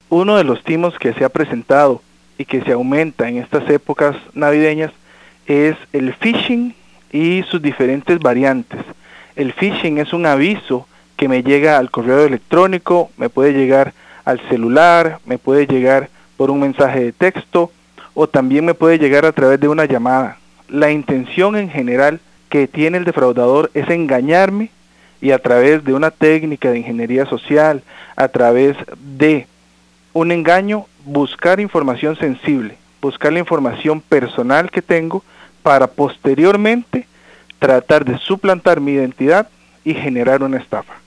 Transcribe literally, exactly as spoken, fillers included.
Uno de los timos que se ha presentado y que se aumenta en estas épocas navideñas es el phishing y sus diferentes variantes. El phishing es un aviso que me llega al correo electrónico, me puede llegar al celular, me puede llegar por un mensaje de texto o también me puede llegar a través de una llamada. La intención en general que tiene el defraudador es engañarme y a través de una técnica de ingeniería social, a través de un engaño, buscar información sensible, buscar la información personal que tengo para posteriormente tratar de suplantar mi identidad y generar una estafa.